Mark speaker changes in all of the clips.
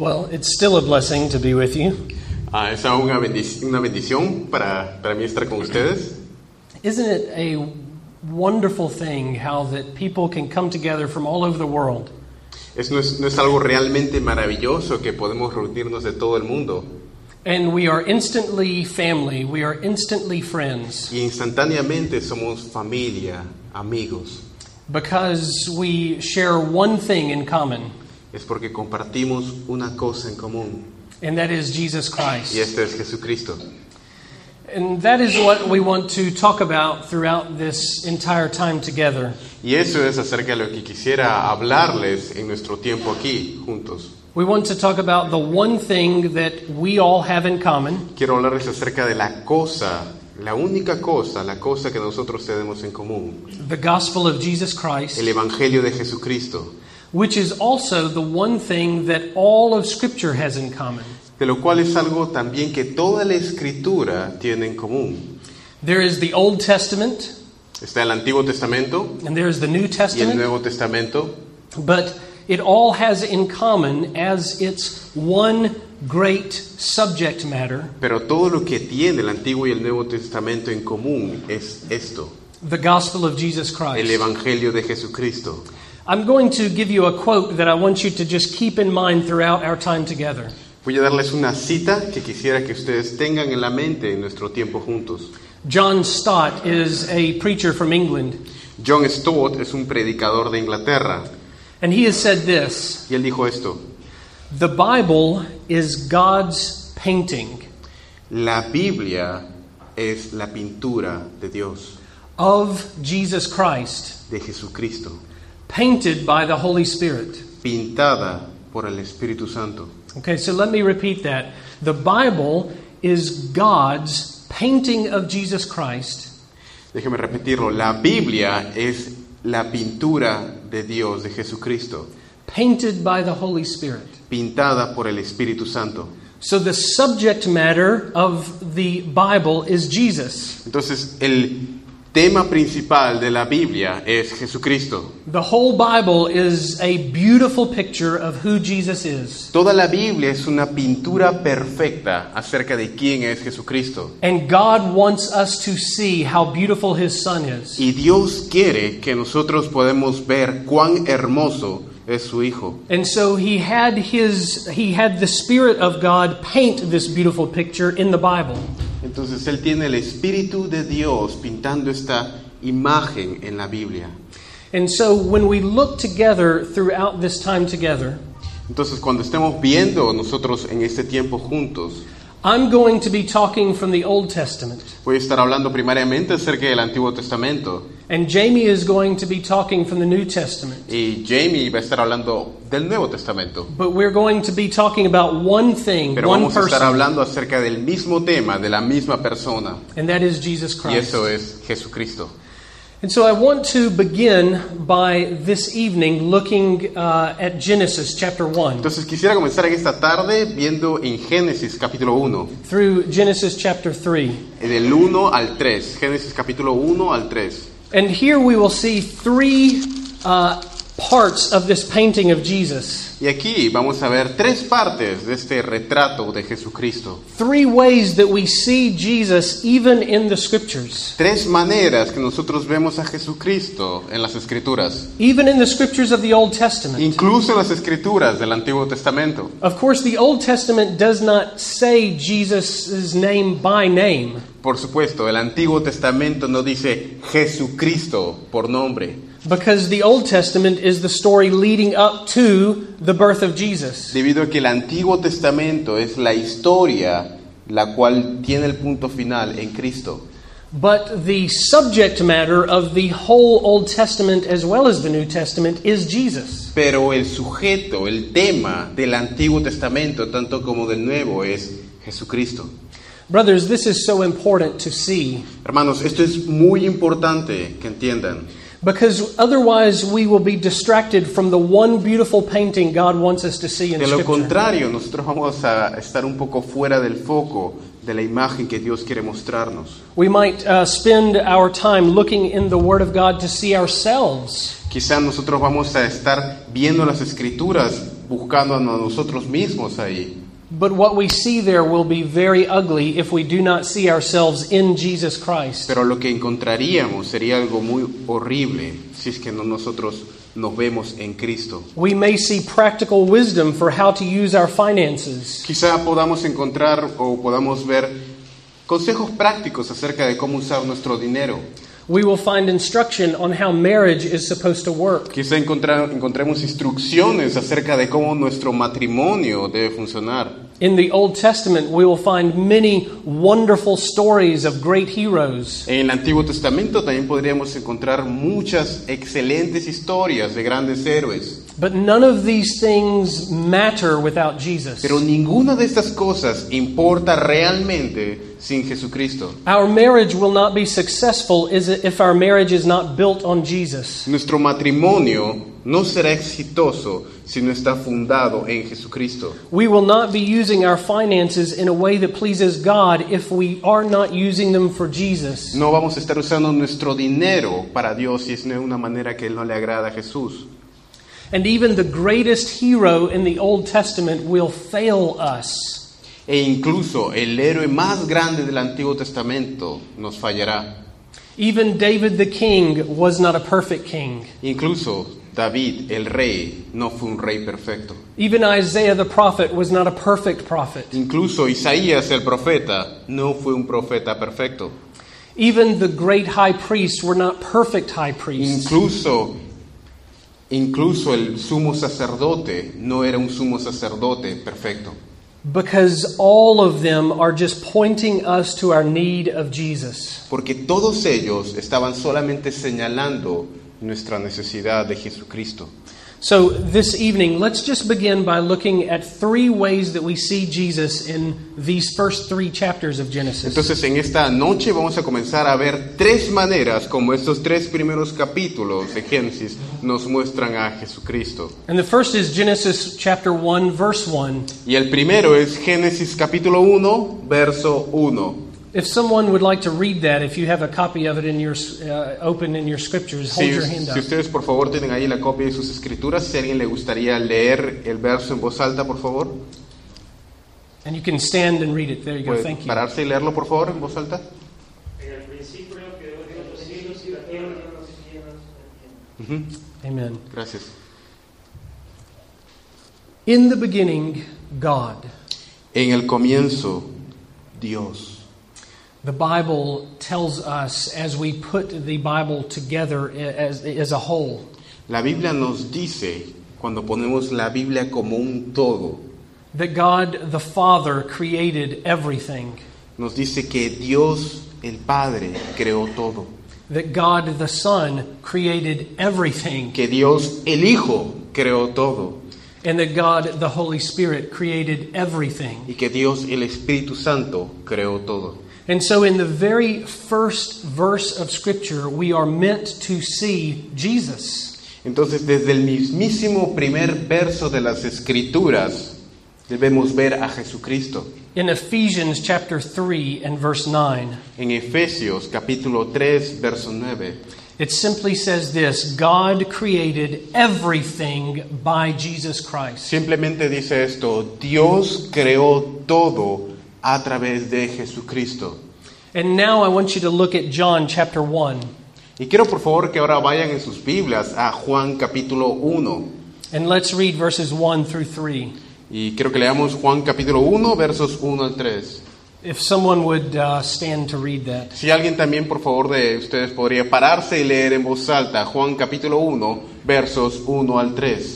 Speaker 1: Well, it's still a blessing to be with you.
Speaker 2: Es aún una bendición para mí estar con ustedes.
Speaker 1: Isn't it a wonderful thing how that people can come together from all over the world?
Speaker 2: No es algo realmente maravilloso que podemos reunirnos de todo el mundo.
Speaker 1: And we are instantly family, we are instantly friends.
Speaker 2: Y instantáneamente somos familia, amigos.
Speaker 1: Because we share one thing in common.
Speaker 2: Es porque compartimos una cosa en común.
Speaker 1: And that is Jesus Christ.
Speaker 2: Y este es Jesucristo.
Speaker 1: And that is what we want to talk about throughout this entire time together.
Speaker 2: Y eso es acerca de lo que quisiera hablarles en nuestro tiempo aquí, juntos.
Speaker 1: We want to talk about the one thing that we all have in common.
Speaker 2: Quiero hablarles acerca de la cosa, la única cosa, la cosa que nosotros tenemos en común.
Speaker 1: The gospel of Jesus Christ.
Speaker 2: El Evangelio de Jesucristo.
Speaker 1: Which is also the one thing that all of Scripture has in common.
Speaker 2: De lo cual es algo también que toda la Escritura tiene en común.
Speaker 1: There is the Old Testament.
Speaker 2: Está el Antiguo Testamento.
Speaker 1: And there is the New
Speaker 2: Y el
Speaker 1: Testament.
Speaker 2: Nuevo Testamento.
Speaker 1: But it all has in common as its one great subject matter.
Speaker 2: Pero todo lo que tiene el Antiguo y el Nuevo Testamento en común es esto.
Speaker 1: The gospel of Jesus
Speaker 2: El
Speaker 1: Christ.
Speaker 2: Evangelio de Jesucristo.
Speaker 1: I'm going to give you a quote that I want you to just keep in mind throughout our time together.
Speaker 2: Voy a darles una cita que quisiera que ustedes tengan en la mente en nuestro tiempo juntos.
Speaker 1: John Stott is a preacher from England,
Speaker 2: John Stott es un predicador de Inglaterra
Speaker 1: and he has said this:
Speaker 2: y él dijo esto:
Speaker 1: the Bible is God's painting
Speaker 2: la Biblia es la pintura de Dios,
Speaker 1: of Jesus Christ,
Speaker 2: de Jesucristo,
Speaker 1: painted by the Holy Spirit.
Speaker 2: pintada por el Espíritu Santo.
Speaker 1: Okay, so let me repeat that. The Bible is God's painting of Jesus Christ,
Speaker 2: Déjeme repetirlo, la Biblia es la pintura de Dios, de Jesucristo,
Speaker 1: painted by the Holy Spirit.
Speaker 2: pintada por el Espíritu Santo.
Speaker 1: So the subject matter of the Bible is Jesus.
Speaker 2: Entonces, el tema principal de la Biblia es Jesucristo.
Speaker 1: The whole Bible is a beautiful picture of who Jesus is.
Speaker 2: Toda la Biblia es una pintura perfecta acerca de quién es Jesucristo.
Speaker 1: And God wants us to see how beautiful His Son is.
Speaker 2: Y Dios quiere que nosotros podamos ver cuán hermoso es su Hijo.
Speaker 1: And so He had the Spirit of God paint this beautiful picture in the Bible.
Speaker 2: Entonces Él tiene el Espíritu de Dios pintando esta imagen en la Biblia.
Speaker 1: And so when we look together throughout this time together,
Speaker 2: Entonces cuando estemos viendo nosotros en este tiempo juntos,
Speaker 1: I'm going to be talking from the Old Testament.
Speaker 2: voy a estar hablando primariamente acerca del Antiguo Testamento.
Speaker 1: And Jamie is going to be talking from the New Testament.
Speaker 2: Y Jamie va a estar hablando del Nuevo Testamento.
Speaker 1: But we're going to be talking about one thing,
Speaker 2: Pero
Speaker 1: one
Speaker 2: vamos a estar
Speaker 1: person,
Speaker 2: hablando acerca del mismo tema, de la misma persona.
Speaker 1: and that is Jesus
Speaker 2: Y
Speaker 1: Christ.
Speaker 2: eso es Jesucristo.
Speaker 1: And so I want to begin by this evening looking at Genesis chapter 1
Speaker 2: Entonces quisiera comenzar en esta tarde viendo en Génesis capítulo 1,
Speaker 1: through Genesis chapter 3.
Speaker 2: del 1 al 3. Génesis capítulo 1 al 3.
Speaker 1: And here we will see three parts of this painting of Jesus.
Speaker 2: Y aquí vamos a ver tres partes de este retrato de Jesucristo.
Speaker 1: Three ways that we see Jesus even in the Scriptures.
Speaker 2: Tres maneras que nosotros vemos a Jesucristo en las Escrituras.
Speaker 1: Even in the Scriptures of the Old Testament.
Speaker 2: Incluso en las Escrituras del Antiguo Testamento.
Speaker 1: Of course, the Old Testament does not say Jesus' name by name.
Speaker 2: Por supuesto, el Antiguo Testamento no dice Jesucristo por nombre.
Speaker 1: Because the Old Testament is the story leading up to the birth of Jesus.
Speaker 2: Debido a que el Antiguo Testamento es la historia la cual tiene el punto final en Cristo.
Speaker 1: But the subject matter of the whole Old Testament as well as the New Testament is Jesus.
Speaker 2: Pero el sujeto, el tema del Antiguo Testamento, tanto como del Nuevo, es Jesucristo.
Speaker 1: Brothers, this is so important to see.
Speaker 2: Hermanos, esto es muy importante que entiendan.
Speaker 1: Because otherwise we will be distracted from the one beautiful painting God wants us to see in
Speaker 2: De lo
Speaker 1: Scripture.
Speaker 2: contrario, nosotros vamos a estar un poco fuera del foco de la imagen que Dios quiere mostrarnos.
Speaker 1: We might spend our time looking in the Word of God to see ourselves.
Speaker 2: Quizá nosotros vamos a estar viendo las Escrituras buscando a nosotros mismos ahí.
Speaker 1: But what we see there will be very ugly if we do not see ourselves in Jesus Christ.
Speaker 2: Pero lo que encontraríamos sería algo muy horrible si es que no nosotros nos vemos en Cristo.
Speaker 1: We may see practical wisdom for how to use our finances.
Speaker 2: Quizá podamos encontrar o podamos ver consejos prácticos acerca de cómo usar nuestro dinero.
Speaker 1: We will find instruction on how marriage is supposed to work.
Speaker 2: Quizá encontremos instrucciones acerca de cómo nuestro matrimonio debe funcionar.
Speaker 1: In the Old Testament, we will find many wonderful stories of great heroes.
Speaker 2: En el Antiguo Testamento también podríamos encontrar muchas excelentes historias de grandes héroes.
Speaker 1: But none of these things matter without Jesus.
Speaker 2: Pero ninguna de estas cosas importa realmente sin Jesucristo.
Speaker 1: Our marriage will not be successful if our marriage is not built on Jesus.
Speaker 2: Nuestro matrimonio no será exitoso si no está fundado en Jesucristo.
Speaker 1: We will not be using our finances in a way that pleases God if we are not using them for Jesus.
Speaker 2: No vamos a estar usando nuestro dinero para Dios si es de una manera que no le agrada a Jesús.
Speaker 1: And even the greatest hero in the Old Testament will fail us.
Speaker 2: E incluso el héroe más grande del Antiguo Testamento nos fallará.
Speaker 1: Even David the king was not a perfect king.
Speaker 2: Incluso David, el rey, no fue un rey perfecto.
Speaker 1: Even Isaiah the prophet was not a perfect prophet.
Speaker 2: Incluso Isaías, el profeta, no fue un profeta perfecto.
Speaker 1: Even the great high priests were not perfect high priests.
Speaker 2: Incluso el sumo sacerdote no era un sumo sacerdote perfecto.
Speaker 1: Because all of them are just pointing us to our need of Jesus.
Speaker 2: Porque todos ellos estaban solamente señalando nuestra necesidad de Jesucristo.
Speaker 1: So this evening, let's just begin by looking at three ways that we see Jesus in these first three chapters of Genesis.
Speaker 2: Entonces, en esta noche vamos a comenzar a ver tres maneras como estos tres primeros capítulos de Génesis nos muestran a Jesucristo.
Speaker 1: And the first is Genesis chapter 1, verse 1.
Speaker 2: Y el primero es Génesis capítulo 1, verso 1.
Speaker 1: If someone would like to read that, if you have a copy of it in your open in your scriptures, hold your hand
Speaker 2: Si
Speaker 1: up.
Speaker 2: ustedes por favor tienen ahí la copia de sus escrituras, si a alguien le gustaría leer el verso en voz alta, por favor.
Speaker 1: And you can stand and read it. There you go.
Speaker 2: ¿Puede
Speaker 1: Thank you.
Speaker 2: pararse y leerlo por favor en voz alta?
Speaker 3: En el principio creó Dios los cielos y la tierra.
Speaker 1: Amen.
Speaker 2: Gracias.
Speaker 1: In the beginning, God.
Speaker 2: En el comienzo, Dios.
Speaker 1: The Bible tells us as we put the Bible together as a whole.
Speaker 2: La Biblia nos dice, cuando ponemos la Biblia como un todo,
Speaker 1: That God the Father created everything.
Speaker 2: nos dice que Dios el Padre creó todo,
Speaker 1: That God the Son created everything.
Speaker 2: que Dios el Hijo creó todo
Speaker 1: And that God the Holy Spirit created everything.
Speaker 2: y que Dios el Espíritu Santo creó todo.
Speaker 1: And so in the very first verse of Scripture, we are meant to see Jesus.
Speaker 2: Entonces, desde el mismísimo primer verso de las Escrituras, debemos ver a Jesucristo.
Speaker 1: In Ephesians chapter 3 and verse 9,
Speaker 2: En Efesios capítulo 3, verso 9,
Speaker 1: it simply says this: God created everything by Jesus Christ.
Speaker 2: simplemente dice esto: Dios creó todo a través de Jesucristo.
Speaker 1: And now I want you to look at John chapter 1.
Speaker 2: Y quiero por favor que ahora vayan en sus Biblias a Juan capítulo 1.
Speaker 1: And let's read verses 1 through 3.
Speaker 2: Y quiero que leamos Juan capítulo 1, versos 1 al 3.
Speaker 1: If someone would stand to read that.
Speaker 2: Si alguien también por favor de ustedes podría pararse y leer en voz alta Juan capítulo 1, versos 1 al 3.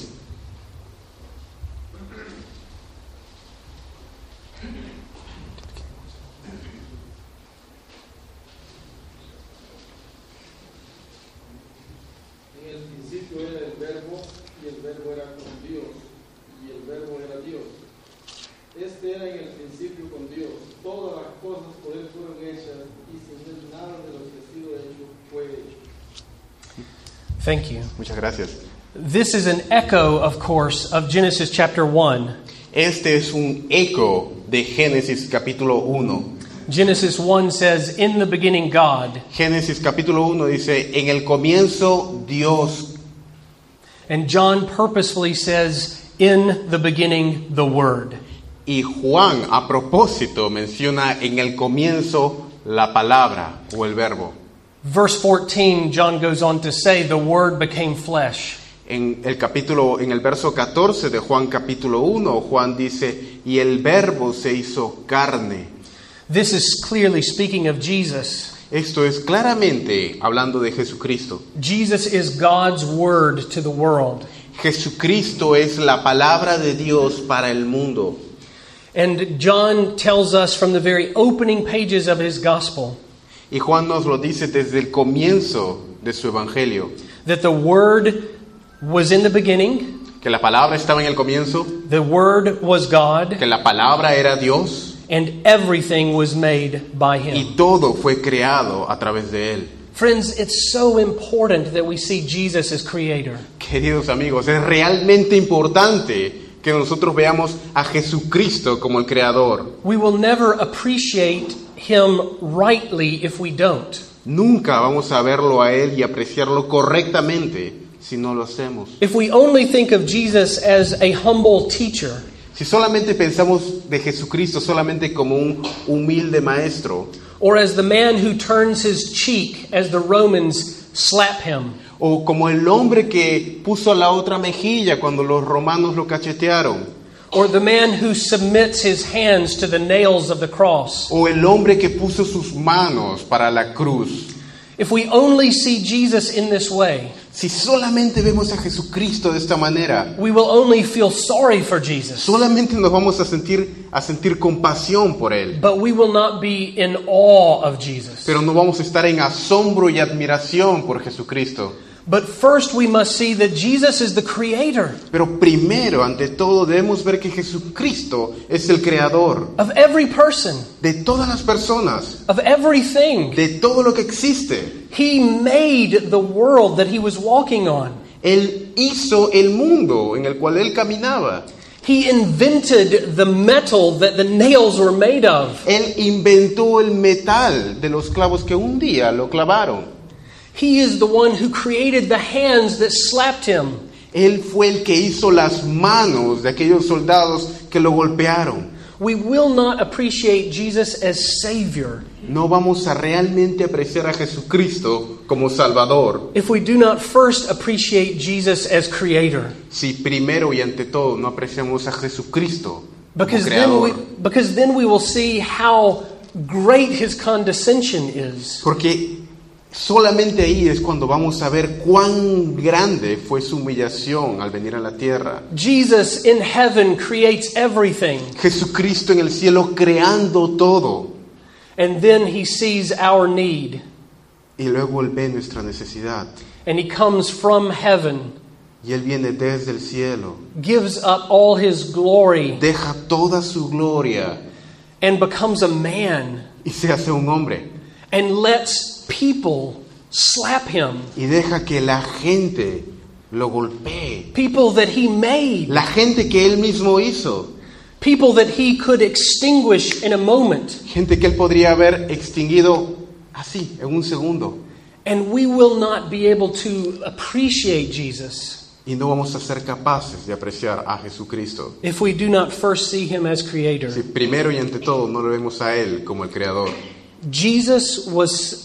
Speaker 4: Este era en el principio con Dios. Todas las cosas por Él fueron hechas y sin Él nada de lo que ha sido hecho fue hecho.
Speaker 1: Thank you.
Speaker 2: Muchas gracias.
Speaker 1: This is an echo, of course, of Genesis chapter 1.
Speaker 2: Este es un eco de Génesis capítulo 1.
Speaker 1: Genesis 1 says, "In the beginning God."
Speaker 2: Génesis capítulo 1 dice, en el comienzo Dios.
Speaker 1: And John purposefully says, in the beginning the Word.
Speaker 2: Y Juan, a propósito, menciona en el comienzo la palabra o el verbo.
Speaker 1: Verse 14, John goes on to say, the Word became flesh.
Speaker 2: En el verso 14 de Juan capítulo 1, Juan dice, y el verbo se hizo carne.
Speaker 1: This is clearly speaking of Jesus.
Speaker 2: Esto es claramente hablando de Jesucristo.
Speaker 1: Jesus is God's Word to the world.
Speaker 2: Jesucristo es la palabra de Dios para el mundo.
Speaker 1: And John tells us from the very opening pages of his gospel
Speaker 2: Y Juan nos lo dice desde el comienzo de su evangelio,
Speaker 1: that the Word was in the beginning,
Speaker 2: que la palabra estaba en el comienzo,
Speaker 1: the Word was God,
Speaker 2: que la palabra era Dios
Speaker 1: and everything was made by
Speaker 2: y
Speaker 1: Him.
Speaker 2: todo fue creado a través de él.
Speaker 1: Friends, it's so important that we see Jesus as Creator.
Speaker 2: Queridos amigos, es realmente importante que nosotros veamos a Jesucristo como el creador.
Speaker 1: We will never appreciate Him rightly if we don't.
Speaker 2: Nunca vamos a verlo a él y apreciarlo correctamente si no lo hacemos.
Speaker 1: If we only think of Jesus as a humble teacher,
Speaker 2: Si solamente pensamos de Jesucristo solamente como un humilde maestro,
Speaker 1: or as the man who turns his cheek as the Romans slap him,
Speaker 2: o como el hombre que puso la otra mejilla cuando los romanos lo cachetearon,
Speaker 1: or the man who submits his hands to the nails of the cross,
Speaker 2: o el hombre que puso sus manos para la cruz.
Speaker 1: if we only see Jesus in this way,
Speaker 2: Si solamente vemos a Jesucristo de esta manera,
Speaker 1: we will only feel sorry for Jesus,
Speaker 2: solamente nos vamos a sentir compasión por él,
Speaker 1: but we will not be in awe of Jesus.
Speaker 2: pero no vamos a estar en asombro y admiración por Jesucristo.
Speaker 1: But first we must see that Jesus is the Creator
Speaker 2: Pero primero, ante todo, debemos ver que Jesucristo es el creador
Speaker 1: of every person,
Speaker 2: de todas las personas,
Speaker 1: of everything.
Speaker 2: de todo lo que existe.
Speaker 1: He made the world that He was walking on.
Speaker 2: Él hizo el mundo en el cual él caminaba.
Speaker 1: He invented the metal that the nails were made of.
Speaker 2: Él inventó el metal de los clavos que un día lo clavaron.
Speaker 1: He is the one who created the hands that slapped him.
Speaker 2: Él fue el que hizo las manos de aquellos soldados que lo golpearon.
Speaker 1: We will not appreciate Jesus as Savior
Speaker 2: No vamos a realmente apreciar a Jesucristo como Salvador
Speaker 1: if we do not first appreciate Jesus as Creator.
Speaker 2: si primero y ante todo no apreciamos a Jesucristo como
Speaker 1: Because
Speaker 2: creador.
Speaker 1: then we will see how great His condescension is.
Speaker 2: Porque solamente ahí es cuando vamos a ver cuán grande fue su humillación al venir a la tierra.
Speaker 1: Jesus in heaven creates everything,
Speaker 2: Jesucristo en el cielo creando todo.
Speaker 1: and then He sees our need,
Speaker 2: Y luego Él ve nuestra necesidad.
Speaker 1: and He comes from heaven,
Speaker 2: Y Él viene desde el cielo.
Speaker 1: gives up all His glory,
Speaker 2: Deja toda su gloria
Speaker 1: and becomes a man,
Speaker 2: y se hace un hombre.
Speaker 1: and lets people slap Him,
Speaker 2: Y deja que la gente lo golpee.
Speaker 1: people that He made,
Speaker 2: La gente que Él mismo hizo.
Speaker 1: people that He could extinguish in a moment.
Speaker 2: Gente que Él podría haber extinguido así, en un segundo.
Speaker 1: And we will not be able to appreciate Jesus
Speaker 2: Y no vamos a ser capaces de apreciar a Jesucristo
Speaker 1: if we do not first see Him as Creator.
Speaker 2: si primero y ante todo no lo vemos a Él como el Creador.
Speaker 1: Jesus was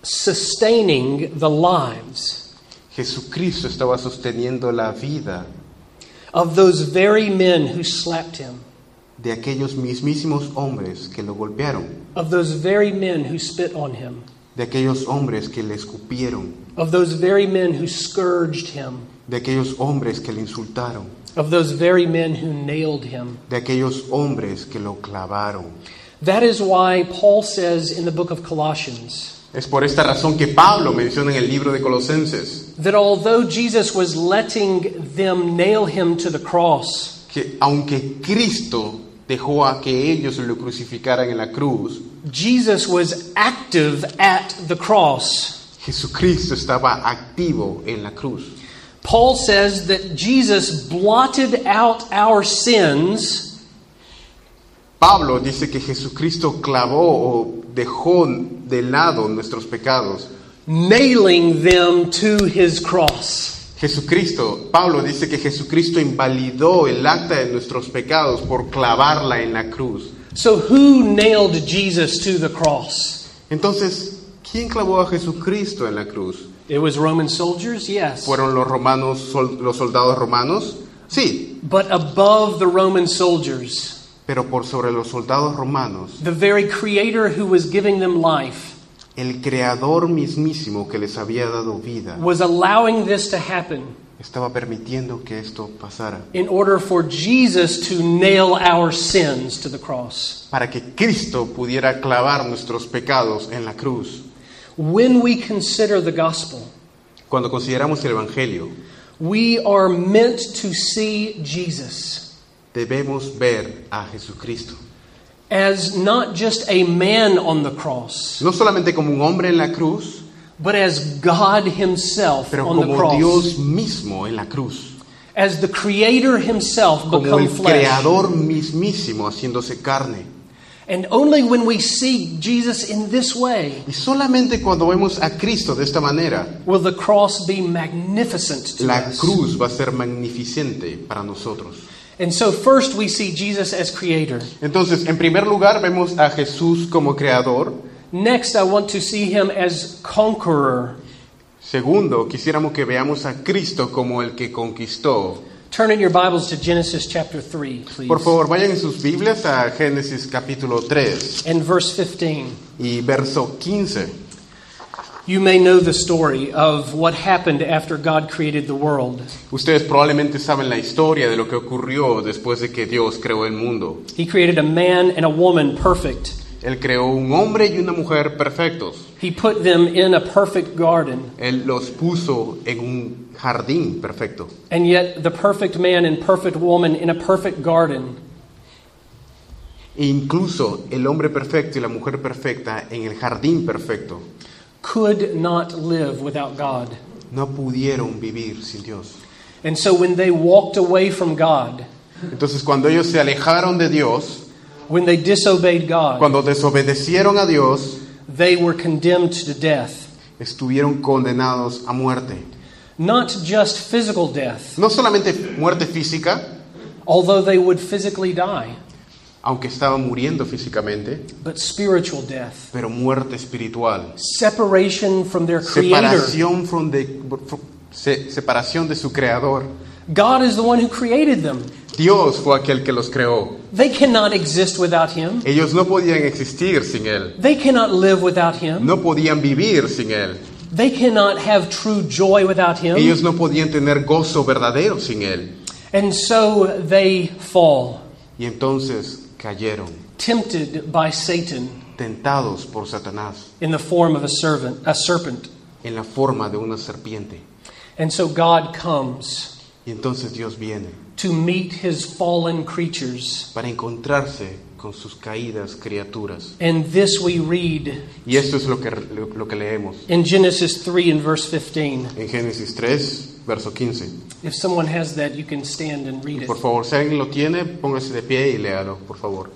Speaker 1: sustaining the lives
Speaker 2: Jesucristo estaba sosteniendo la vida
Speaker 1: of those very men who slapped Him,
Speaker 2: de aquellos mismísimos hombres que lo golpearon,
Speaker 1: of those very men who spit on Him,
Speaker 2: de aquellos hombres que le escupieron,
Speaker 1: of those very men who scourged Him,
Speaker 2: de aquellos hombres que le insultaron,
Speaker 1: of those very men who nailed Him.
Speaker 2: de aquellos hombres que lo clavaron.
Speaker 1: That is why Paul says in the book of Colossians
Speaker 2: Es por esta razón que Pablo menciona en el libro de Colosenses
Speaker 1: that although Jesus was letting them nail Him to the cross,
Speaker 2: que aunque Cristo dejó a que ellos lo crucificaran en la cruz,
Speaker 1: Jesus was active at the cross.
Speaker 2: Jesucristo estaba activo en la cruz.
Speaker 1: Paul says that Jesus blotted out our sins
Speaker 2: Pablo dice que Jesucristo clavó o dejó de lado nuestros pecados,
Speaker 1: nailing them to His cross.
Speaker 2: Jesucristo, Pablo dice que Jesucristo invalidó el acta de nuestros pecados por clavarla en la cruz.
Speaker 1: So who nailed Jesus to the cross?
Speaker 2: Entonces, ¿quién clavó a Jesucristo en la cruz?
Speaker 1: It was Roman soldiers, yes.
Speaker 2: ¿Fueron los romanos, los soldados romanos? Sí,
Speaker 1: But above the Roman soldiers,
Speaker 2: pero por sobre los soldados romanos,
Speaker 1: the very creator who was giving them life
Speaker 2: el creador mismísimo que les había dado vida
Speaker 1: was allowing this to happen
Speaker 2: estaba permitiendo que esto pasara
Speaker 1: in order for Jesus to nail our sins to the cross.
Speaker 2: para que Cristo pudiera clavar nuestros pecados en la cruz.
Speaker 1: When we consider the gospel,
Speaker 2: Cuando consideramos el Evangelio,
Speaker 1: we are meant to see Jesus
Speaker 2: debemos ver a Jesucristo.
Speaker 1: as not just a man on the cross,
Speaker 2: No solamente como un hombre en la cruz,
Speaker 1: but as God himself
Speaker 2: pero
Speaker 1: on the
Speaker 2: como
Speaker 1: cross.
Speaker 2: Dios mismo en la cruz.
Speaker 1: As the creator himself
Speaker 2: Como
Speaker 1: become
Speaker 2: el
Speaker 1: flesh.
Speaker 2: creador mismísimo haciéndose carne.
Speaker 1: And only when we see Jesus in this way
Speaker 2: Y solamente cuando vemos a Cristo de esta manera,
Speaker 1: will the cross be magnificent to
Speaker 2: la
Speaker 1: us.
Speaker 2: cruz va a ser magnificente para nosotros.
Speaker 1: And so first we see Jesus as creator.
Speaker 2: Entonces, en primer lugar, vemos a Jesús como creador.
Speaker 1: Next, I want to see him as conqueror.
Speaker 2: Segundo, quisiéramos que veamos a Cristo como el que conquistó.
Speaker 1: Turn in your Bibles to Genesis chapter 3, please.
Speaker 2: Por favor, vayan en sus Biblias a Génesis capítulo 3
Speaker 1: And verse 15.
Speaker 2: y verso 15.
Speaker 1: You may know the story of what happened after God created the world.
Speaker 2: Ustedes probablemente saben la historia de lo que ocurrió después de que Dios creó el mundo.
Speaker 1: He created a man and a woman perfect.
Speaker 2: Él creó un hombre y una mujer perfectos.
Speaker 1: He put them in a perfect garden.
Speaker 2: Él los puso en un jardín perfecto.
Speaker 1: And yet the perfect man and perfect woman in a perfect garden
Speaker 2: E incluso el hombre perfecto y la mujer perfecta en el jardín perfecto
Speaker 1: could not live without God.
Speaker 2: no pudieron vivir sin Dios.
Speaker 1: And so when they walked away from God,
Speaker 2: Entonces, cuando ellos se alejaron de Dios,
Speaker 1: when they disobeyed God,
Speaker 2: cuando desobedecieron a Dios,
Speaker 1: they were condemned to death.
Speaker 2: estuvieron condenados a muerte.
Speaker 1: Not just physical death,
Speaker 2: No solamente muerte física,
Speaker 1: although they would physically die,
Speaker 2: aunque estaban muriendo físicamente,
Speaker 1: but spiritual death.
Speaker 2: pero muerte espiritual.
Speaker 1: Separation from their creator.
Speaker 2: Separación de su creador.
Speaker 1: God is the one who created them.
Speaker 2: Dios fue aquel que los creó.
Speaker 1: They cannot exist without him.
Speaker 2: Ellos no podían existir sin Él.
Speaker 1: They cannot live without him.
Speaker 2: No podían vivir sin Él.
Speaker 1: They cannot have true joy without him.
Speaker 2: Ellos no podían tener gozo verdadero sin Él.
Speaker 1: And so they fall,
Speaker 2: Y entonces cayeron,
Speaker 1: tempted by Satan
Speaker 2: tentados por Satanás,
Speaker 1: in the form of a serpent.
Speaker 2: en la forma de una serpiente.
Speaker 1: And so God comes
Speaker 2: Y entonces Dios viene
Speaker 1: to meet his fallen creatures.
Speaker 2: para encontrarse con sus caídas criaturas.
Speaker 1: And this we read
Speaker 2: Y esto es lo que leemos
Speaker 1: in Genesis 3 and verse 15.
Speaker 2: en Génesis 3, verso 15.
Speaker 1: If someone has that, you can stand and read
Speaker 2: Y
Speaker 1: it.
Speaker 2: por favor, si alguien lo tiene, póngase de pie y léalo, por favor.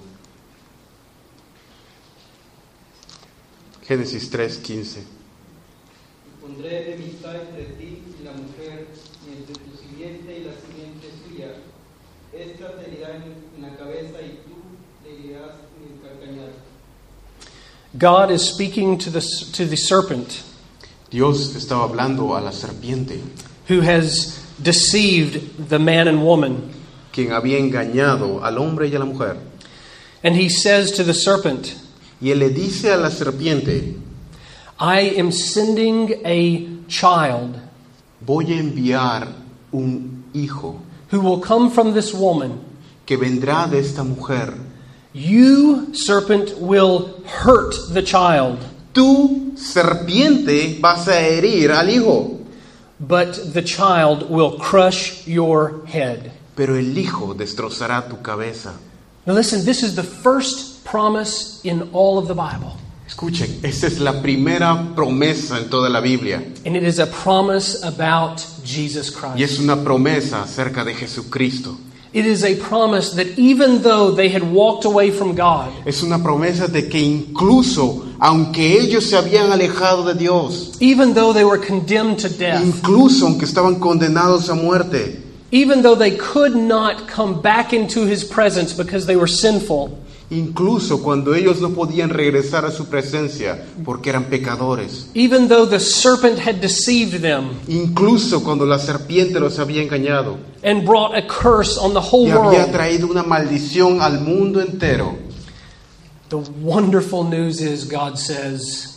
Speaker 2: Génesis 3, 15.
Speaker 4: Pondré enemistad entre ti y la mujer, y entre tu simiente y la simiente suya. Esta te herirá en la cabeza y tú le herirás en el calcañar.
Speaker 1: God is speaking to the serpent
Speaker 2: Dios estaba hablando a la serpiente,
Speaker 1: who has deceived the man and woman.
Speaker 2: quien había engañado al hombre y a la mujer.
Speaker 1: And he says to the serpent,
Speaker 2: Y él le dice a la serpiente,
Speaker 1: I am sending a child
Speaker 2: voy a enviar un hijo
Speaker 1: who will come from this woman.
Speaker 2: que vendrá de esta mujer.
Speaker 1: You, serpent, will hurt the child,
Speaker 2: Tú, serpiente, vas a herir al hijo,
Speaker 1: but the child will crush your head.
Speaker 2: pero el hijo destrozará tu cabeza.
Speaker 1: Now listen, this is the first promise in all of the Bible.
Speaker 2: Escuchen, esa es la primera promesa en toda la Biblia.
Speaker 1: And it is a promise about Jesus
Speaker 2: Y es
Speaker 1: Christ.
Speaker 2: una promesa acerca de Jesucristo.
Speaker 1: It is a promise that even though they had walked away from God,
Speaker 2: Es una promesa de que incluso, aunque ellos se habían alejado de Dios,
Speaker 1: even though they were condemned to death,
Speaker 2: incluso aunque estaban condenados a muerte,
Speaker 1: even though they could not come back into His presence because they were sinful,
Speaker 2: incluso cuando ellos no podían regresar a su presencia porque eran pecadores,
Speaker 1: even though the serpent had deceived them
Speaker 2: incluso cuando la serpiente los había engañado
Speaker 1: and brought a curse on the whole
Speaker 2: y había
Speaker 1: world,
Speaker 2: traído una maldición al mundo entero,
Speaker 1: the wonderful news is God says,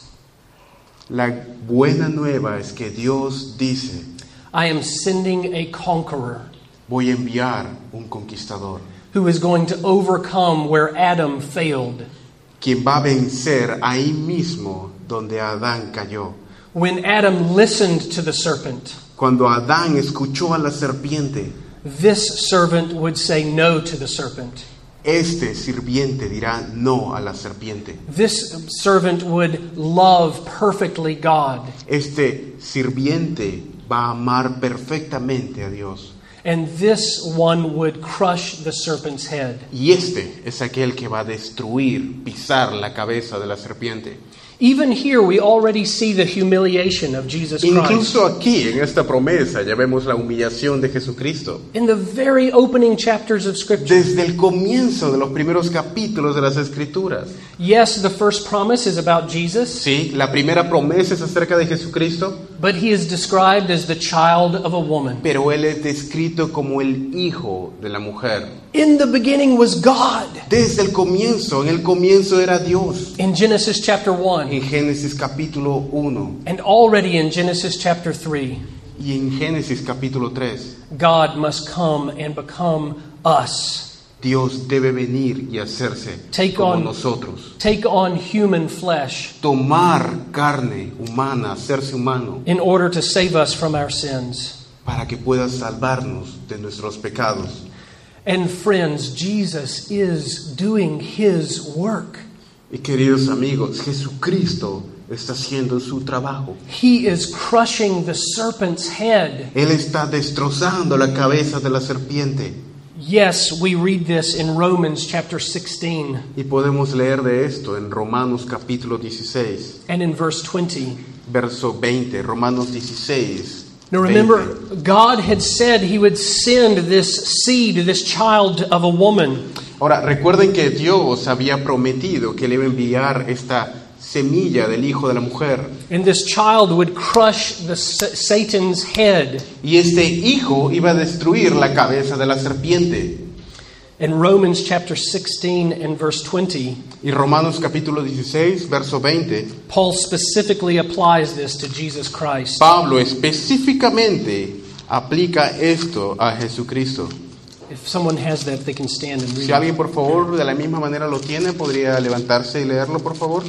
Speaker 2: la buena nueva es que Dios dice:
Speaker 1: I am sending a conqueror
Speaker 2: voy a enviar un conquistador,
Speaker 1: who is going to overcome where Adam failed.
Speaker 2: quien va a vencer ahí mismo donde Adán cayó.
Speaker 1: When Adam listened to the serpent,
Speaker 2: Cuando Adán escuchó a la serpiente,
Speaker 1: this servant would say no to the serpent.
Speaker 2: este sirviente dirá no a la serpiente.
Speaker 1: This servant would love perfectly God.
Speaker 2: Este sirviente va a amar perfectamente a Dios.
Speaker 1: And this one would crush the serpent's head.
Speaker 2: Y este es aquel que va a destruir, pisar la cabeza de la serpiente.
Speaker 1: Even here we already see the humiliation of Jesus Christ.
Speaker 2: Incluso aquí, en esta promesa, ya vemos la humillación de Jesucristo.
Speaker 1: In the very opening chapters of Scripture.
Speaker 2: Desde el comienzo de los primeros capítulos de las Escrituras.
Speaker 1: Yes, the first promise is about Jesus.
Speaker 2: Sí, la primera promesa es acerca de Jesucristo,
Speaker 1: But He is described as the child of a woman.
Speaker 2: pero Él es descrito como el hijo de la mujer.
Speaker 1: In the beginning was God.
Speaker 2: Desde el comienzo, en el comienzo era Dios.
Speaker 1: In Genesis chapter 1.
Speaker 2: En Génesis capítulo 1
Speaker 1: And already in Genesis chapter 3.
Speaker 2: y en Génesis capítulo 3,
Speaker 1: God must come and become us.
Speaker 2: Dios debe venir y hacerse como nosotros.
Speaker 1: Take on human flesh
Speaker 2: Tomar carne humana, hacerse humano,
Speaker 1: in order to save us from our sins.
Speaker 2: para que pueda salvarnos de nuestros pecados.
Speaker 1: And friends, Jesus is doing His work.
Speaker 2: Y queridos amigos, Jesucristo está haciendo su trabajo.
Speaker 1: He is crushing the serpent's head.
Speaker 2: Él está destrozando la cabeza de la serpiente.
Speaker 1: Yes, we read this in Romans chapter 16
Speaker 2: Y podemos leer de esto en Romanos capítulo 16,
Speaker 1: and in verse 20.
Speaker 2: verso 20. Romanos 16.
Speaker 1: Now remember,
Speaker 2: 20.
Speaker 1: God had said He would send this seed, this child of a woman.
Speaker 2: Ahora, recuerden que Dios había prometido que le iba a enviar esta semilla del hijo de la mujer.
Speaker 1: And this child would crush Satan's head.
Speaker 2: Y este hijo iba a destruir la cabeza de la serpiente.
Speaker 1: In Romans chapter 16 and verse 20,
Speaker 2: Y Romanos capítulo 16, verso 20,
Speaker 1: Paul specifically applies this to Jesus Christ.
Speaker 2: Pablo específicamente aplica esto a Jesucristo.
Speaker 1: If someone has that, they can stand and read
Speaker 2: Si
Speaker 1: it.
Speaker 2: alguien por favor de la misma manera lo tiene, podría levantarse y leerlo por favor.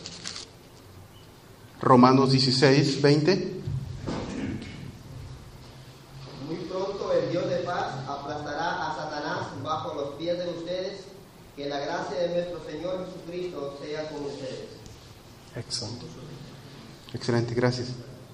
Speaker 2: Romanos 16, 20.
Speaker 5: Muy pronto el Dios de paz aplastará a Satanás bajo los pies de ustedes. Que la gracia de nuestro Señor Jesucristo sea con ustedes.
Speaker 1: Excellent.
Speaker 2: Excelente, gracias.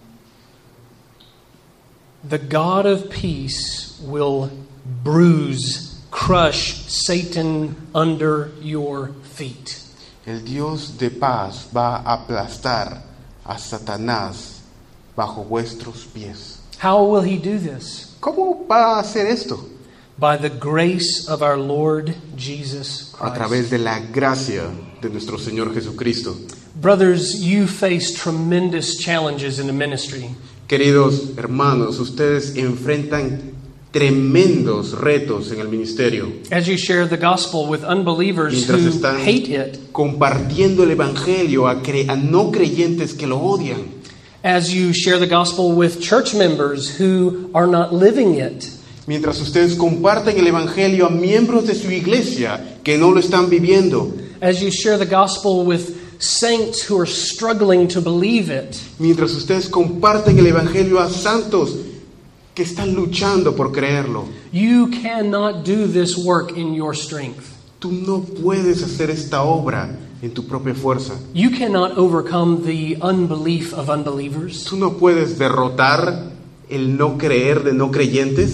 Speaker 1: The God of peace will bruise, crush Satan under your feet.
Speaker 2: El Dios de paz va a aplastar a Satanás bajo vuestros pies.
Speaker 1: How will He do this?
Speaker 2: ¿Cómo va a hacer esto?
Speaker 1: By the grace of our Lord Jesus
Speaker 2: A través
Speaker 1: Christ.
Speaker 2: de la gracia de nuestro Señor Jesucristo.
Speaker 1: Brothers, you face tremendous challenges in the ministry.
Speaker 2: Queridos hermanos, ustedes enfrentan tremendos retos en el ministerio.
Speaker 1: As you share the gospel with unbelievers
Speaker 2: Mientras
Speaker 1: who
Speaker 2: están
Speaker 1: hate it,
Speaker 2: compartiendo el evangelio a no creyentes que lo odian.
Speaker 1: as you share the gospel with church members who are not living it,
Speaker 2: Mientras ustedes comparten el evangelio a miembros de su iglesia que no lo están viviendo.
Speaker 1: as you share the gospel with saints who are struggling to believe it,
Speaker 2: Mientras ustedes comparten el evangelio a santos que están luchando por creerlo.
Speaker 1: you cannot do this work in your strength.
Speaker 2: Tú no puedes hacer esta obra en tu propia fuerza.
Speaker 1: You cannot overcome the unbelief of unbelievers.
Speaker 2: Tú no puedes derrotar el no creer de no creyentes.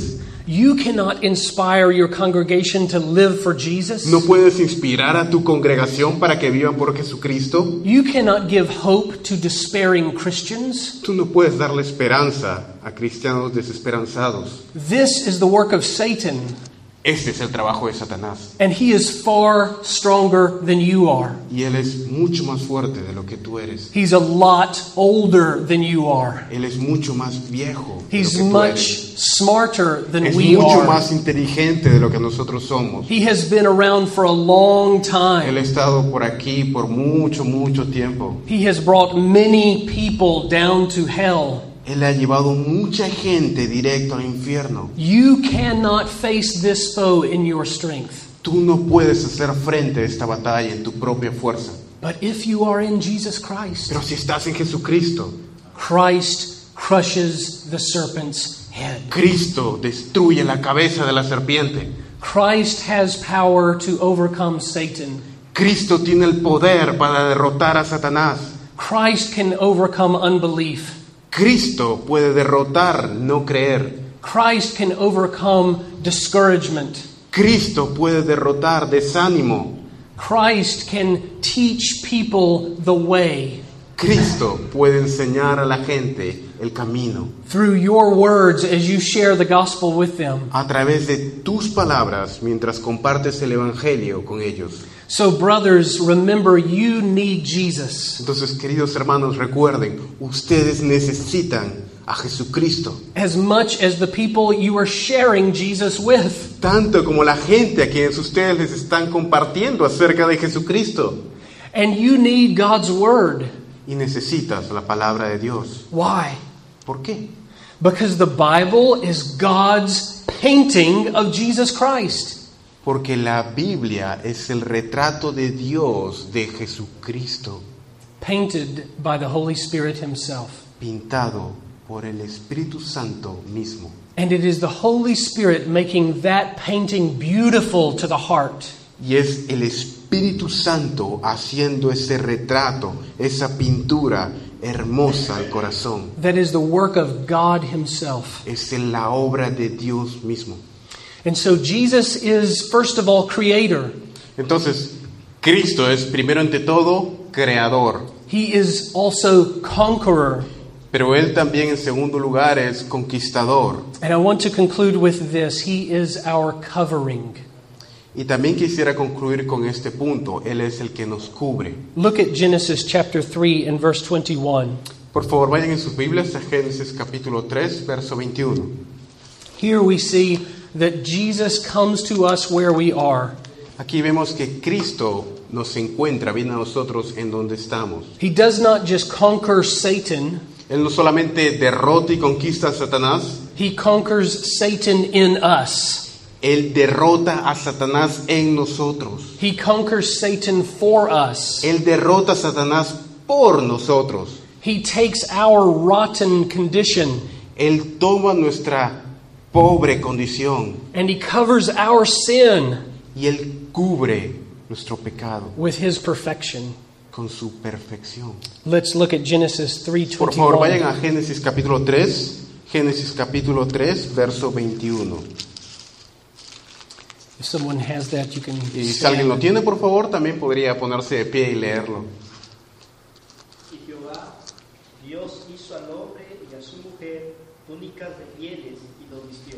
Speaker 1: You cannot inspire your congregation to live for Jesus.
Speaker 2: ¿No puedes inspirar a tu congregación para que vivan por Jesucristo?
Speaker 1: You cannot give hope to despairing Christians.
Speaker 2: Tú no puedes darle esperanza a cristianos desesperanzados.
Speaker 1: This is the work of Satan,
Speaker 2: Este es el trabajo de Satanás.
Speaker 1: and he is far stronger than you are.
Speaker 2: Y él es mucho más fuerte de lo que tú eres.
Speaker 1: He's a lot older than you are.
Speaker 2: Él es mucho más viejo de lo
Speaker 1: He's
Speaker 2: que tú
Speaker 1: much
Speaker 2: eres.
Speaker 1: smarter than
Speaker 2: Es
Speaker 1: we
Speaker 2: mucho
Speaker 1: are.
Speaker 2: más inteligente de lo que nosotros somos.
Speaker 1: He has been around for a long
Speaker 2: Él
Speaker 1: time.
Speaker 2: ha estado por aquí por mucho, mucho tiempo.
Speaker 1: He has brought many people down to hell.
Speaker 2: Él ha llevado mucha gente directo al infierno.
Speaker 1: You cannot face this foe in your strength.
Speaker 2: Tú no puedes hacer frente a esta batalla en tu propia fuerza.
Speaker 1: But if you are in Jesus Christ,
Speaker 2: Pero si estás en Jesucristo,
Speaker 1: Christ crushes the serpent's head.
Speaker 2: Cristo destruye la cabeza de la serpiente.
Speaker 1: Christ has power to overcome Satan.
Speaker 2: Cristo tiene el poder para derrotar a Satanás.
Speaker 1: Christ can overcome unbelief.
Speaker 2: Cristo puede derrotar no creer.
Speaker 1: Christ can overcome discouragement.
Speaker 2: Cristo puede derrotar desánimo.
Speaker 1: Christ can teach people the way.
Speaker 2: Cristo puede enseñar a la gente el camino
Speaker 1: Through your words as you share the gospel with them.
Speaker 2: a través de tus palabras mientras compartes el evangelio con ellos.
Speaker 1: So, brothers, remember you need Jesus.
Speaker 2: Entonces, queridos hermanos, recuerden, ustedes necesitan a Jesucristo,
Speaker 1: As much as the people you are sharing Jesus with.
Speaker 2: tanto como la gente a quienes ustedes les están compartiendo acerca de Jesucristo.
Speaker 1: And you need God's word.
Speaker 2: Y necesitas la palabra de Dios.
Speaker 1: Why?
Speaker 2: ¿Por qué?
Speaker 1: Because the Bible is God's painting of Jesus Christ.
Speaker 2: Porque la Biblia es el retrato de Dios, de Jesucristo,
Speaker 1: Painted by the Holy Spirit Himself.
Speaker 2: pintado por el Espíritu Santo mismo.
Speaker 1: And it is the Holy Spirit making that painting beautiful to the heart.
Speaker 2: Y es el Espíritu Santo haciendo ese retrato, esa pintura hermosa al corazón.
Speaker 1: That is the work of God Himself.
Speaker 2: Es la obra de Dios mismo.
Speaker 1: And so Jesus is, first of all, creator.
Speaker 2: Entonces, Cristo es primero ante todo creador,
Speaker 1: He is also conqueror.
Speaker 2: pero Él también en segundo lugar es conquistador.
Speaker 1: And I want to conclude with this. He is our covering.
Speaker 2: Y también quisiera concluir con este punto, Él es el que nos cubre.
Speaker 1: Look at Genesis chapter 3 and verse 21.
Speaker 2: Por favor, vayan en sus Biblias a Génesis capítulo 3, verso 21.
Speaker 1: Here we see that Jesus comes to us where we are.
Speaker 2: Aquí vemos que Cristo nos encuentra, viene a nosotros en donde estamos.
Speaker 1: He does not just conquer Satan,
Speaker 2: Él no solamente derrota y conquista a Satanás,
Speaker 1: He conquers Satan in us.
Speaker 2: Él derrota a Satanás en nosotros.
Speaker 1: He conquers Satan for us.
Speaker 2: Él derrota a Satanás por nosotros.
Speaker 1: He takes our rotten condition
Speaker 2: Él toma nuestra pobre condición
Speaker 1: and He covers our sin
Speaker 2: y Él cubre nuestro pecado
Speaker 1: with His perfection.
Speaker 2: con su perfección.
Speaker 1: Let's look at Genesis
Speaker 2: Por favor, vayan
Speaker 1: 3:21.
Speaker 2: a Génesis capítulo 3, verso 21.
Speaker 1: If someone has that, you can
Speaker 2: Y si alguien lo
Speaker 1: stand.
Speaker 2: tiene, por favor, también podría ponerse de pie y leerlo.
Speaker 3: Y Jehová, Dios hizo al hombre y a su mujer túnicas de pieles y los vistió.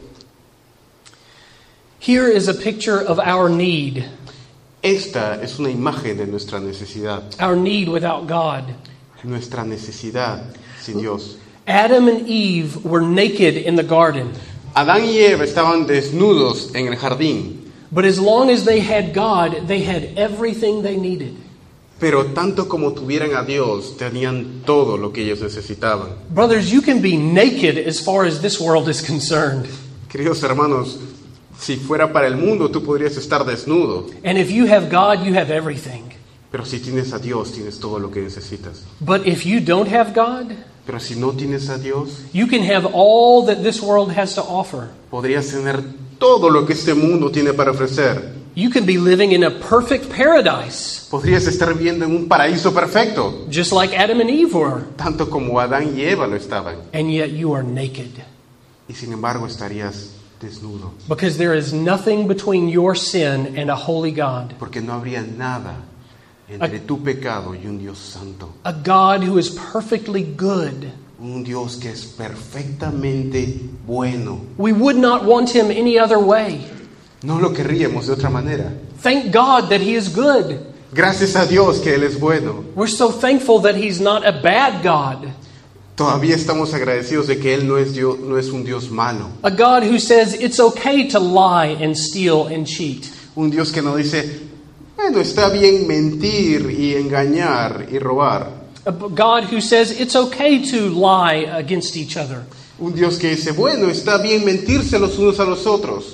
Speaker 1: Here is a picture of our need
Speaker 2: Esta es una imagen de nuestra necesidad,
Speaker 1: without God.
Speaker 2: nuestra necesidad sin Dios.
Speaker 1: Adam and Eve were naked in the garden,
Speaker 2: Adán y Eva estaban desnudos en el jardín,
Speaker 1: but as long as they had God, they had everything they needed.
Speaker 2: pero tanto como tuvieran a Dios, tenían todo lo que ellos necesitaban.
Speaker 1: Brothers, you can be naked as far as this world is concerned.
Speaker 2: Queridos hermanos, si fuera para el mundo, tú podrías estar desnudo,
Speaker 1: And if you have God, you have everything.
Speaker 2: pero si tienes a Dios, tienes todo lo que necesitas.
Speaker 1: But if you don't have God,
Speaker 2: Pero si no tienes a Dios,
Speaker 1: you can have all that this world has to offer.
Speaker 2: podrías tener todo lo que este mundo tiene para ofrecer.
Speaker 1: You can be living in a perfect paradise,
Speaker 2: Podrías estar viviendo en un paraíso perfecto,
Speaker 1: just like Adam and Eve were,
Speaker 2: tanto como Adán y Eva lo estaban.
Speaker 1: and yet you are naked.
Speaker 2: Y sin embargo estarías desnudo.
Speaker 1: Because there is nothing between your sin and a holy God.
Speaker 2: Porque no habría nada entre tu pecado y un Dios santo.
Speaker 1: A God who is perfectly good.
Speaker 2: Un Dios que es perfectamente bueno.
Speaker 1: We would not want him any other way.
Speaker 2: No lo querríamos de otra manera.
Speaker 1: Thank God that he is good.
Speaker 2: Gracias a Dios que Él es bueno.
Speaker 1: We're so thankful that he's not a bad God.
Speaker 2: Todavía estamos agradecidos de que Él no es un Dios malo.
Speaker 1: A God who says it's okay to lie and steal and cheat.
Speaker 2: Un Dios que no dice, bueno, está bien mentir y engañar y robar.
Speaker 1: A God who says it's okay to lie against each other.
Speaker 2: Un Dios que dice, bueno, está bien mentirse los unos a los otros.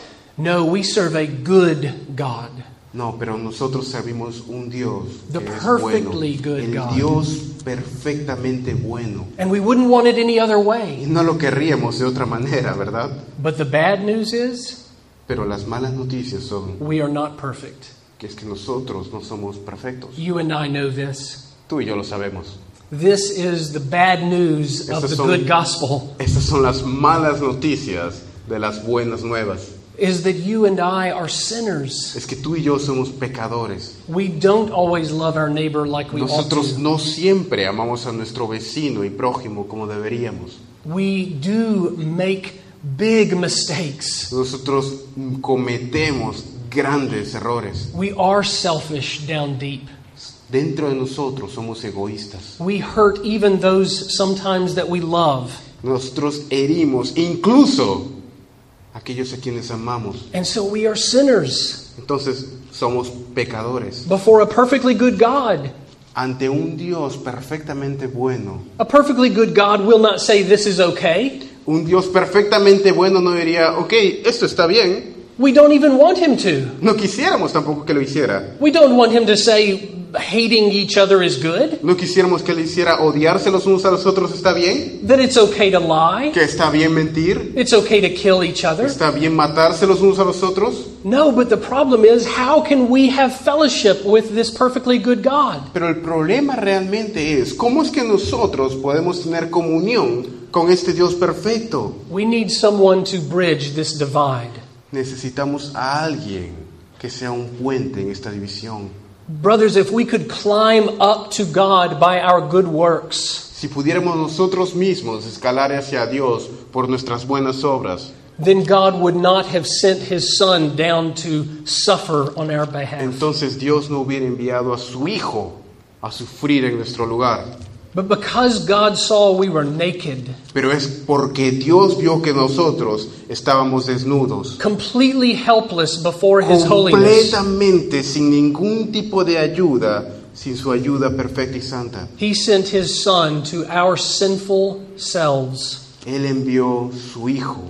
Speaker 1: No, we serve a good God.
Speaker 2: No, pero nosotros servimos un Dios
Speaker 1: The
Speaker 2: que es bueno.
Speaker 1: perfectly good
Speaker 2: El
Speaker 1: God.
Speaker 2: Dios perfectamente bueno.
Speaker 1: And we wouldn't want it any other
Speaker 2: Y
Speaker 1: way.
Speaker 2: no lo querríamos de otra manera, ¿verdad?
Speaker 1: But the bad news is
Speaker 2: Pero las malas noticias son
Speaker 1: we are not perfect.
Speaker 2: que es que nosotros no somos perfectos.
Speaker 1: You and I know this.
Speaker 2: Tú y yo lo sabemos.
Speaker 1: This is the bad news of
Speaker 2: Estas
Speaker 1: the
Speaker 2: son-
Speaker 1: good gospel.
Speaker 2: Estas son las malas noticias de las buenas nuevas.
Speaker 1: Is that you and I are sinners.
Speaker 2: Es que tú y yo somos pecadores.
Speaker 1: We don't always love our neighbor like we ought
Speaker 2: Nosotros
Speaker 1: to.
Speaker 2: no siempre amamos a nuestro vecino y prójimo como deberíamos.
Speaker 1: We do make big mistakes.
Speaker 2: Nosotros cometemos grandes errores.
Speaker 1: We are selfish down deep.
Speaker 2: Dentro de nosotros somos egoístas.
Speaker 1: We hurt even those sometimes that we love.
Speaker 2: Nosotros herimos incluso a aquellos a quienes amamos.
Speaker 1: And so we are sinners
Speaker 2: Entonces somos pecadores
Speaker 1: before a perfectly good God.
Speaker 2: ante un Dios perfectamente bueno.
Speaker 1: A perfectly good God will not say this is okay.
Speaker 2: Un Dios perfectamente bueno no diría, ok, esto está bien.
Speaker 1: We don't even want him to.
Speaker 2: No quisiéramos tampoco que lo hiciera.
Speaker 1: We don't want him to say hating each other is good,
Speaker 2: No quisiéramos que le hiciera odiarse los unos a los otros está bien.
Speaker 1: that it's okay to lie,
Speaker 2: Que está bien mentir.
Speaker 1: it's okay to kill each other.
Speaker 2: Está bien matarse los unos a los otros.
Speaker 1: No, but the problem is, how can we have fellowship with this perfectly good God?
Speaker 2: Pero el problema realmente es, ¿cómo es que nosotros podemos tener comunión con este Dios perfecto?
Speaker 1: We need someone to bridge this divide.
Speaker 2: Necesitamos a alguien que sea un puente en esta división.
Speaker 1: Brothers, if we could climb up to God by our good works,
Speaker 2: Si pudiéramos nosotros mismos escalar hacia Dios por nuestras buenas obras,
Speaker 1: then God would not have sent His Son down to suffer on our behalf.
Speaker 2: entonces Dios no hubiera enviado a su Hijo a sufrir en nuestro lugar.
Speaker 1: But because God saw we were naked,
Speaker 2: Pero es porque Dios vio que nosotros estábamos desnudos,
Speaker 1: completely helpless before His holiness,
Speaker 2: completamente sin ningún tipo de ayuda, sin su ayuda perfecta y santa.
Speaker 1: He sent His Son to our sinful selves.
Speaker 2: Él envió su Hijo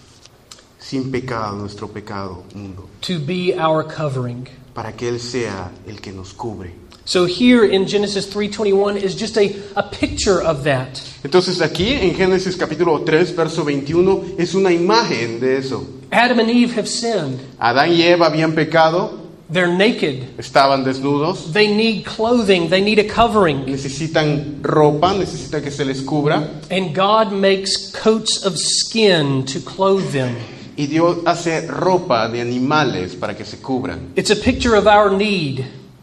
Speaker 2: sin pecado, nuestro pecado mundo,
Speaker 1: To be our covering.
Speaker 2: para que Él sea el que nos cubre.
Speaker 1: So here in Genesis 3:21 is just a picture of that.
Speaker 2: Entonces aquí en Génesis capítulo 3, verso 21, es una imagen de eso.
Speaker 1: Adam and Eve have sinned.
Speaker 2: Adán y Eva habían pecado,
Speaker 1: They're naked.
Speaker 2: estaban desnudos,
Speaker 1: They need clothing. They need a covering.
Speaker 2: necesitan ropa, necesitan que se les cubra.
Speaker 1: And God makes coats of skin to clothe them.
Speaker 2: Y Dios hace ropa de animales para que se cubran.
Speaker 1: It's a picture of our need.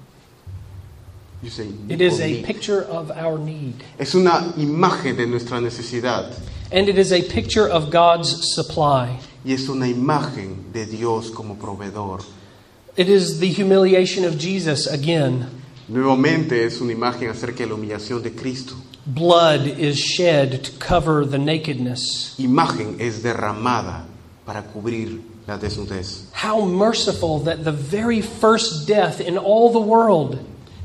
Speaker 2: You say,
Speaker 1: It is a picture of our need.
Speaker 2: Es una imagen de nuestra necesidad
Speaker 1: And it is a picture of God's supply.
Speaker 2: y es una imagen de Dios como proveedor.
Speaker 1: It is the humiliation of Jesus again.
Speaker 2: Nuevamente es una imagen acerca de la humillación de Cristo.
Speaker 1: Blood is shed to cover the nakedness.
Speaker 2: Imagen es derramada para cubrir la desnudez.
Speaker 1: How merciful that the very first death in all the world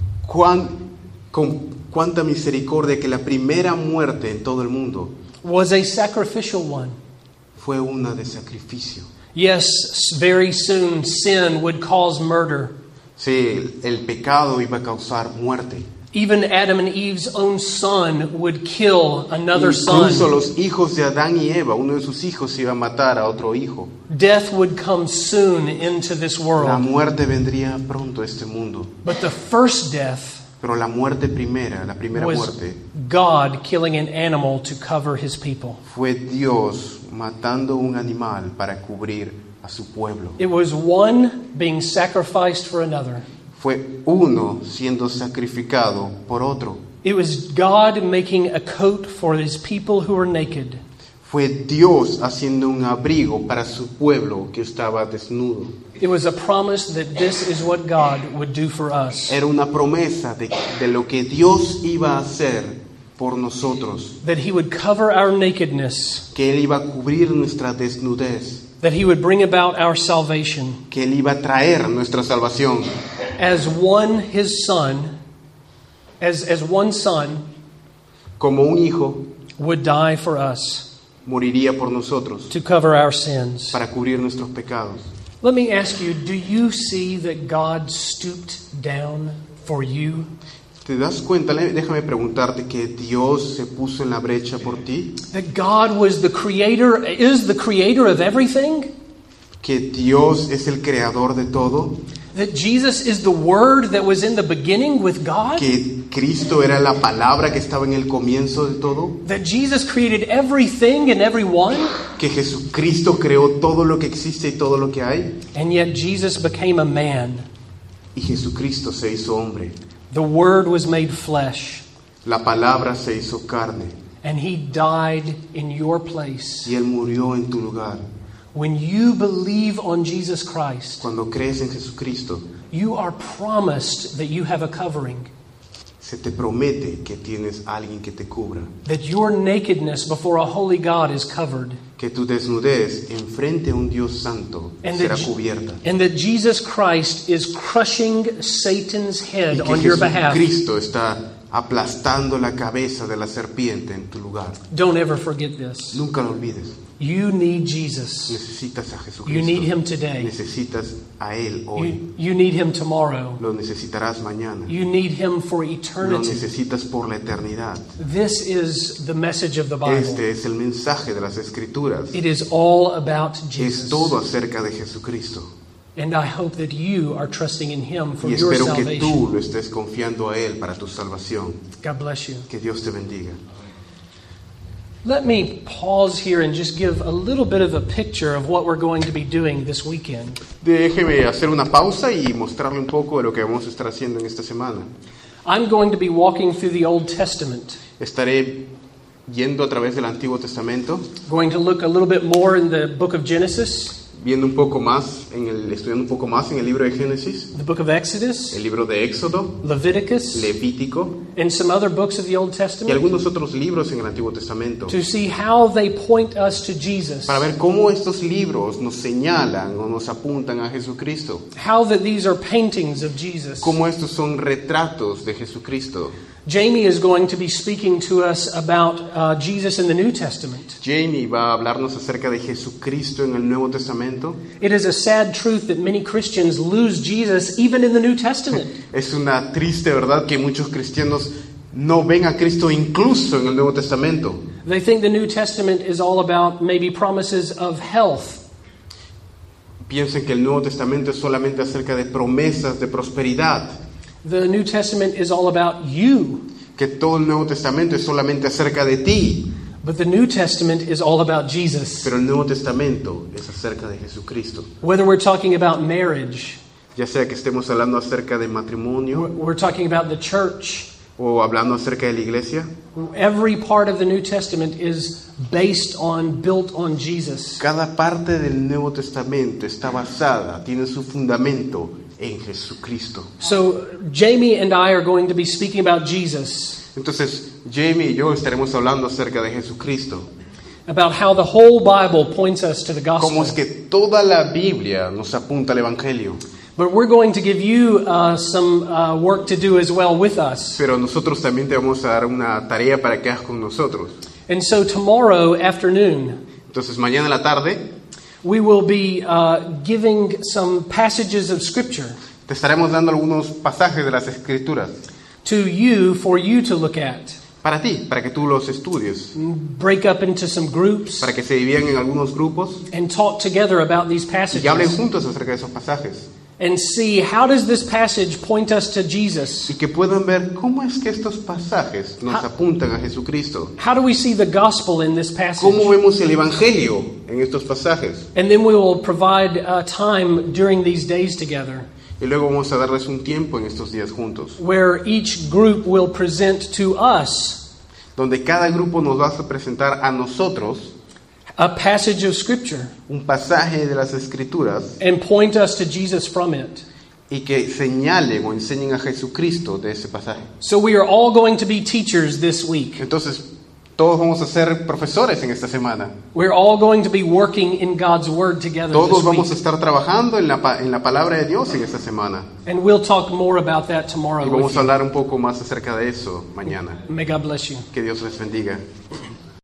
Speaker 2: Cuánta misericordia que la primera muerte en todo el mundo
Speaker 1: was a sacrificial one.
Speaker 2: fue una de sacrificio.
Speaker 1: Yes, very soon sin would cause murder.
Speaker 2: Sí, el pecado iba a causar muerte.
Speaker 1: Even Adam and Eve's own son would kill another
Speaker 2: Incluso
Speaker 1: son.
Speaker 2: los hijos de Adán y Eva, uno de sus hijos iba a matar a otro hijo.
Speaker 1: Death would come soon into this
Speaker 2: La
Speaker 1: world.
Speaker 2: muerte vendría pronto a este mundo.
Speaker 1: But the first death
Speaker 2: Pero la muerte primera, la primera
Speaker 1: was
Speaker 2: muerte,
Speaker 1: God killing an animal to cover his people.
Speaker 2: fue Dios matando un animal para cubrir a su pueblo.
Speaker 1: It was one being sacrificed for another.
Speaker 2: Fue uno siendo sacrificado por otro.
Speaker 1: It was God making a coat for his people who were naked.
Speaker 2: Fue Dios haciendo un abrigo para su pueblo que estaba desnudo.
Speaker 1: It was a promise that this is what God would do for us.
Speaker 2: Era una promesa de lo que Dios iba a hacer por nosotros.
Speaker 1: That he would cover our nakedness.
Speaker 2: Que Él iba a cubrir nuestra desnudez.
Speaker 1: That he would bring about our salvation.
Speaker 2: Que Él iba a traer nuestra salvación.
Speaker 1: As one, his son, as one son,
Speaker 2: como un hijo,
Speaker 1: would die for us.
Speaker 2: Moriría por nosotros.
Speaker 1: To cover our sins.
Speaker 2: Para cubrir nuestros pecados.
Speaker 1: Let me ask you, do you see that God stooped down for you?
Speaker 2: ¿Te das cuenta? Déjame preguntarte que Dios se puso en la brecha por ti.
Speaker 1: That God was the creator, is the creator of everything?
Speaker 2: Que Dios es el creador de todo.
Speaker 1: That Jesus is the Word that was in the beginning with God?
Speaker 2: Que Cristo era la palabra que estaba en el comienzo de todo.
Speaker 1: That Jesus created everything and everyone?
Speaker 2: Que Jesucristo creó todo lo que existe y todo lo que hay.
Speaker 1: And yet Jesus became a man.
Speaker 2: Y Jesucristo se hizo hombre.
Speaker 1: The Word was made flesh.
Speaker 2: La palabra se hizo carne.
Speaker 1: And He died in your place.
Speaker 2: Y Él murió en tu lugar.
Speaker 1: When you believe on Jesus Christ,
Speaker 2: cuando crees en Jesucristo,
Speaker 1: you are promised that you have a covering.
Speaker 2: Se te promete que tienes alguien que te cubra.
Speaker 1: That your nakedness before a holy God is covered.
Speaker 2: Que tu desnudez enfrente a un Dios santo será cubierta.
Speaker 1: And that Jesus Christ is crushing Satan's head on your behalf.
Speaker 2: Cristo está aplastando la cabeza de la serpiente en tu lugar.
Speaker 1: Don't ever forget this.
Speaker 2: Nunca lo olvides.
Speaker 1: You need Jesus.
Speaker 2: Necesitas a Jesucristo.
Speaker 1: You need Him today.
Speaker 2: Necesitas a Él hoy.
Speaker 1: You need Him tomorrow.
Speaker 2: Lo necesitarás mañana.
Speaker 1: You need Him for
Speaker 2: Lo
Speaker 1: eternity.
Speaker 2: necesitas por la eternidad.
Speaker 1: This is the message of the Bible.
Speaker 2: Este es el mensaje de las Escrituras.
Speaker 1: It is all about Jesus.
Speaker 2: Es todo acerca de Jesucristo.
Speaker 1: And I hope that you are trusting in Him for
Speaker 2: Y
Speaker 1: your
Speaker 2: espero que
Speaker 1: salvation.
Speaker 2: tú lo estés confiando a Él para tu salvación.
Speaker 1: God bless you.
Speaker 2: Que Dios te bendiga.
Speaker 1: Let me pause here and just give a little bit of a picture of what we're going to be doing this weekend.
Speaker 2: Déjeme hacer una pausa y mostrarle un poco de lo que vamos a estar haciendo en esta semana.
Speaker 1: I'm going to be walking through the Old Testament.
Speaker 2: Estaré yendo a través del Antiguo Testamento,
Speaker 1: Going to look a little bit more in the book of Genesis,
Speaker 2: estudiando un poco más en el libro de Génesis,
Speaker 1: the book of Exodus,
Speaker 2: el libro de Éxodo,
Speaker 1: Leviticus,
Speaker 2: Levítico
Speaker 1: and some other books of the Old
Speaker 2: y
Speaker 1: Testament
Speaker 2: algunos otros libros en el Antiguo Testamento,
Speaker 1: to see how they point us to Jesus.
Speaker 2: para ver cómo estos libros nos señalan o nos apuntan a Jesucristo,
Speaker 1: How that these are paintings of Jesus.
Speaker 2: cómo estos son retratos de Jesucristo.
Speaker 1: Jamie is going to be speaking to us about Jesus in the New Testament.
Speaker 2: Jamie va a hablarnos acerca de Jesucristo en el Nuevo Testamento.
Speaker 1: It is a sad truth that many Christians lose Jesus even in the New Testament.
Speaker 2: Es una triste verdad que muchos cristianos no ven a Cristo incluso en el Nuevo Testamento.
Speaker 1: They think the New Testament is all about maybe promises of health.
Speaker 2: Piensan que el Nuevo Testamento es solamente acerca de promesas de prosperidad.
Speaker 1: The New Testament is all about you.
Speaker 2: Que todo el Nuevo Testamento es solamente acerca de ti.
Speaker 1: But the New Testament is all about Jesus.
Speaker 2: Pero el Nuevo Testamento es acerca de Jesucristo.
Speaker 1: Whether we're talking about marriage,
Speaker 2: Ya sea que estemos hablando acerca de matrimonio
Speaker 1: we're talking about the church,
Speaker 2: o hablando acerca de la iglesia,
Speaker 1: every part of the New Testament is built on Jesus.
Speaker 2: cada parte del Nuevo Testamento está basada, tiene su fundamento en Jesucristo.
Speaker 1: So Jamie and I are going to be speaking about Jesus,
Speaker 2: Entonces, Jamie y yo estaremos hablando acerca de Jesucristo.
Speaker 1: about how the whole Bible points us to the
Speaker 2: Cómo es
Speaker 1: gospel.
Speaker 2: que toda la Biblia nos apunta al Evangelio.
Speaker 1: But we're going to give you some work to do as well with us.
Speaker 2: Pero nosotros también te vamos a dar una tarea para que hagas con nosotros.
Speaker 1: And so tomorrow afternoon,
Speaker 2: Entonces, mañana en la tarde
Speaker 1: we will be giving some passages of Scripture
Speaker 2: te estaremos dando algunos pasajes de las Escrituras
Speaker 1: to you for you to look at.
Speaker 2: para ti, para que tú los estudies,
Speaker 1: Break up into some groups
Speaker 2: para que se dividan en algunos grupos
Speaker 1: and talk together about these
Speaker 2: y hablen
Speaker 1: passages.
Speaker 2: juntos acerca de esos pasajes.
Speaker 1: and see how does this passage point us to Jesus?
Speaker 2: y que puedan ver cómo es que estos pasajes nos apuntan a Jesucristo.
Speaker 1: How do we see the gospel in this
Speaker 2: ¿Cómo
Speaker 1: passage?
Speaker 2: vemos el Evangelio en estos pasajes?
Speaker 1: And then we will provide time during these days together
Speaker 2: Y luego vamos a darles un tiempo en estos días juntos,
Speaker 1: where each group will present to us
Speaker 2: donde cada grupo nos va a presentar a nosotros
Speaker 1: a passage of Scripture
Speaker 2: un pasaje de las Escrituras
Speaker 1: and point us to Jesus from it.
Speaker 2: y que señalen o enseñen a Jesucristo de ese pasaje.
Speaker 1: So we are all going to be teachers this week.
Speaker 2: Entonces, todos vamos a ser profesores en esta semana.
Speaker 1: We're all going to be working in God's Word together
Speaker 2: Todos
Speaker 1: this
Speaker 2: vamos a
Speaker 1: week.
Speaker 2: estar trabajando en la palabra de Dios en esta semana.
Speaker 1: And we'll talk more about that
Speaker 2: Y
Speaker 1: tomorrow with
Speaker 2: vamos a
Speaker 1: you.
Speaker 2: hablar un poco más acerca de eso mañana.
Speaker 1: May God bless you.
Speaker 2: Que Dios les bendiga.